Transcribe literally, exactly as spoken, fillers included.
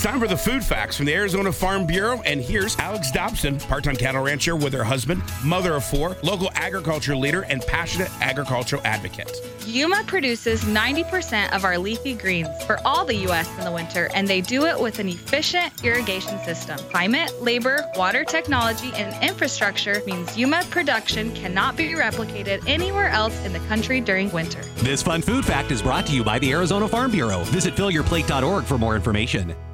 It's time for the food facts from the Arizona Farm Bureau, and here's Alex Dobson, part-time cattle rancher with her husband, mother of four, local agriculture leader, and passionate agricultural advocate. Yuma produces ninety percent of our leafy greens for all the U S in the winter, and they do it with an efficient irrigation system. Climate, labor, water technology, and infrastructure means Yuma production cannot be replicated anywhere else in the country during winter. This fun food fact is brought to you by the Arizona Farm Bureau. Visit fill your plate dot org for more information.